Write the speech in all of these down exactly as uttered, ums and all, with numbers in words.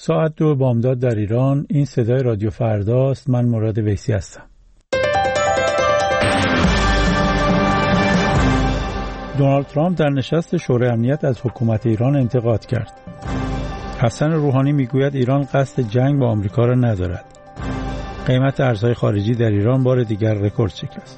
ساعت دو بامداد در ایران. این صدای رادیو فرداست. من مراد ویسی هستم. دونالد ترامپ در نشست شورای امنیت از حکومت ایران انتقاد کرد. حسن روحانی میگوید ایران قصد جنگ با آمریکا را ندارد. قیمت ارزهای خارجی در ایران بار دیگر رکورد شکست.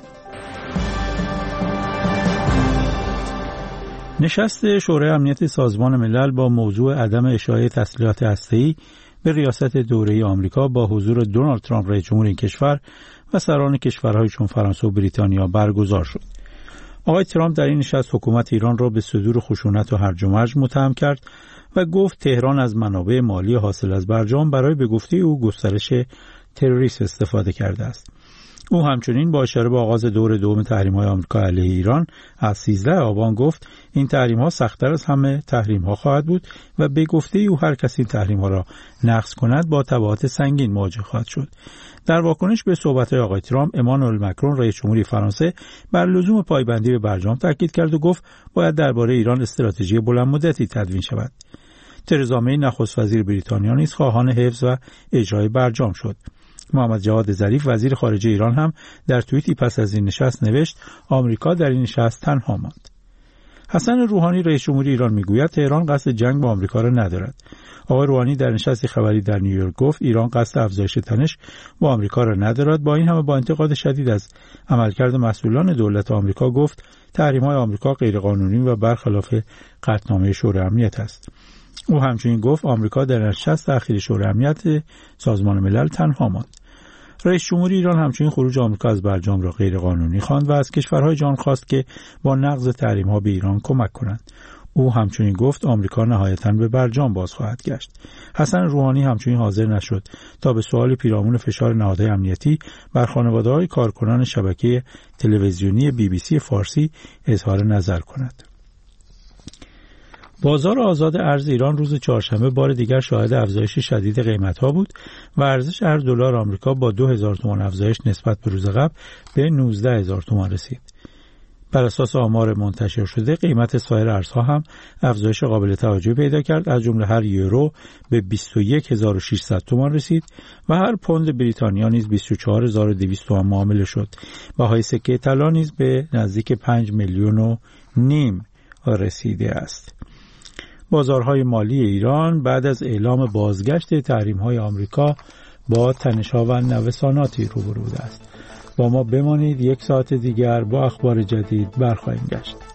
نشست شورای امنیت سازمان ملل با موضوع عدم اشاعه تسلیحات هسته‌ای به ریاست دوره‌ای آمریکا با حضور دونالد ترامپ رئیس جمهور این کشور و سران کشورهای چون فرانسه و بریتانیا برگزار شد. آقای ترامپ در این نشست حکومت ایران را به صدور خشونت و هرج و مرج متهم کرد و گفت تهران از منابع مالی حاصل از برجام برای به گفته او گسترش تروریسم استفاده کرده است. او همچنین با اشاره به آغاز دور دوم تحریم‌های آمریکا علیه ایران از سیزده آبان گفت این تحریم‌ها سخت‌تر از همه تحریم‌ها خواهد بود و به گفته او هر کسی این تحریم‌ها را نقض کند با تبعات سنگین مواجه خواهد شد. در واکنش به صحبت‌های آقای ترامپ، امانوئل مکرون رئیس جمهوری فرانسه بر لزوم پایبندی به برجام تاکید کرد و گفت باید درباره ایران استراتژی بلند مدتی تدوین شود. ترزا می نخست وزیر بریتانیا نیز خواهان حفظ و اجرای برجام شد. محمد جواد ظریف وزیر خارجه ایران هم در توییتی پس از این نشست نوشت آمریکا در این نشست تنها ماند. حسن روحانی رئیس جمهوری ایران میگوید تهران قصد جنگ با آمریکا را ندارد. آقای روحانی در نشست خبری در نیویورک گفت ایران قصد افزایش تنش با آمریکا را ندارد. با این همه با انتقاد شدید از عملکرد مسئولان دولت آمریکا گفت تحریم‌های آمریکا غیرقانونی و برخلاف قطعنامه شورای امنیت است. او همچنین گفت آمریکا در نشست اخیر شورای امنیت سازمان ملل تنها ماند. رئیس جمهوری ایران همچنین خروج آمریکا از برجام را غیرقانونی خواند و از کشورهای جهان خواست که با نقض تحریم‌ها به ایران کمک کنند. او همچنین گفت آمریکا نهایتاً به برجام باز خواهد گشت. حسن روحانی همچنین حاضر نشد تا به سوال پیرامون فشار نهادهای امنیتی بر خانواده‌های کارکنان شبکه تلویزیونی بی بی سی فارسی اظهار نظر کند. بازار آزاد ارز ایران روز چهارشنبه بار دیگر شاهد افزایش شدید قیمت‌ها بود و ارزش هر دلار آمریکا با دو هزار تومان افزایش نسبت به روز قبل به نوزده هزار تومان رسید. بر اساس آمار منتشر شده قیمت سایر ارزها هم افزایش قابل توجهی پیدا کرد. از جمله هر یورو به بیست و یک هزار و ششصد تومان رسید و هر پوند بریتانیا نیز بیست و چهار هزار و دویست تومان معامله شد. بهای سکه طلا نیز به نزدیک پنج میلیون و نیم رسیده است. بازارهای مالی ایران بعد از اعلام بازگشت تحریم‌های آمریکا با تنش‌ها و نوساناتی روبرو است. با ما بمانید، یک ساعت دیگر با اخبار جدید برخواهیم گشت.